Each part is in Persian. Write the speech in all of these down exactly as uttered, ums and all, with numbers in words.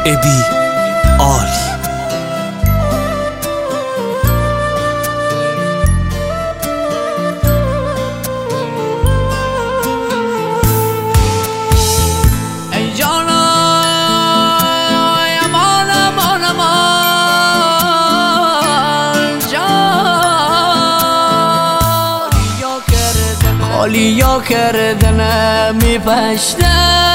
ابی عالی. خالیا کردنه میپشته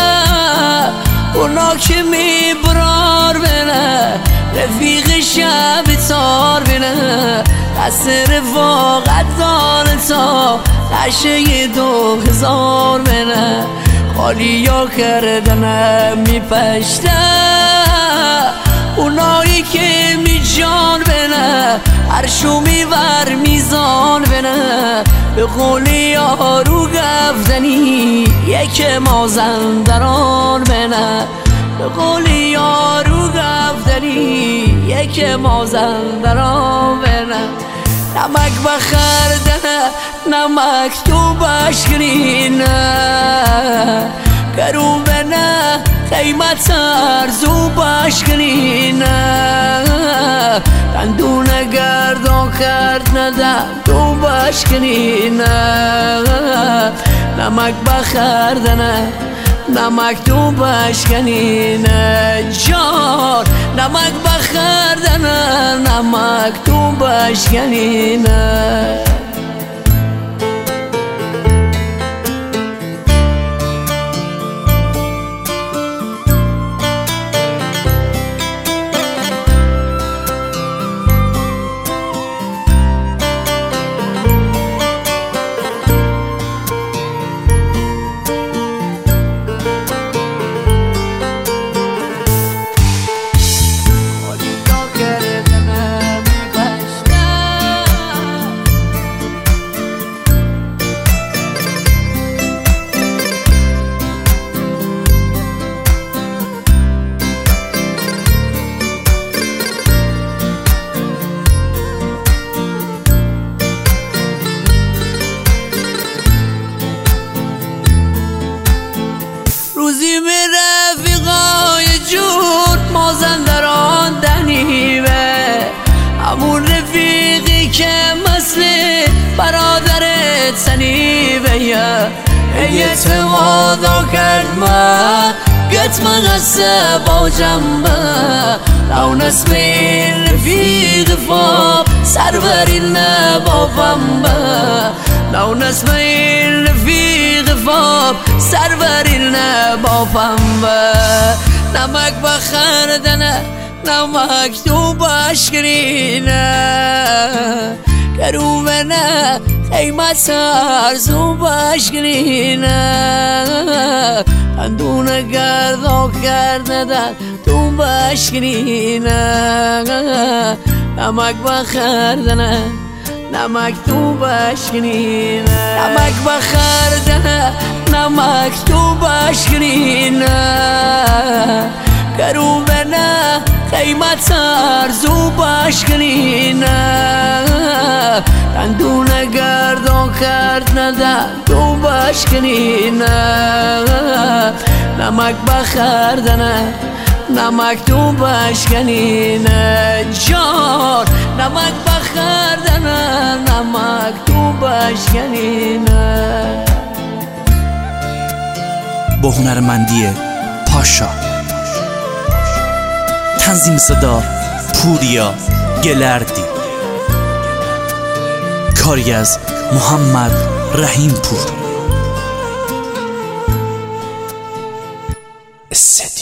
اونا که میبرار بینه رفیق شب تار بینه دست رفاقت داره تا قشه دو هزار بینه. خالیا کردنه میپشته اونایی که می جان بینه عرشو میور میزان بینه. به قول یارو گفتنی یک مازندران بینه. به قول یارو گفتنی یک مازندران بینه. نمک بخردنه نمک تو بشکنینه کرو بینه قیمت ارزو بشکنینه. دندونه گردان کرد ندم تو بشکنینه. نمک بخردنه نمک تو بشکنینه جان. نمک بخردنه نمک تو بشکنینه. روزی می رفیقای جون مازندران دنیوه همون رفیقی که مثل برادرت سنیوه. اعتمادا کرد ما گت مغسه با جنبه لو نسم رفیق فا سرور نبافم با لو نسم رفیق فا سرور نبافم با. نمک بخردنه نمک تو بشکنینه کرو بینه قیمت ارزو بشکنینه. دندونه گردان کرد ندن تو بشکنینه. نمک بخردنه نمک تو بشکنینه. نمک بخردنه نمک تو بشکنینه کرو بینه قیمت ارزو بشکنینه. دندونه گردان کرد ندن تو بشکنینه. نمک بخردنه نمک تو بشکنینه جان. نمک بخردنه نمک تو بشکنینه. با هنرمندی پاشا، تنظیم صدا پوریا گلردی، کاری از محمد رحیم پور.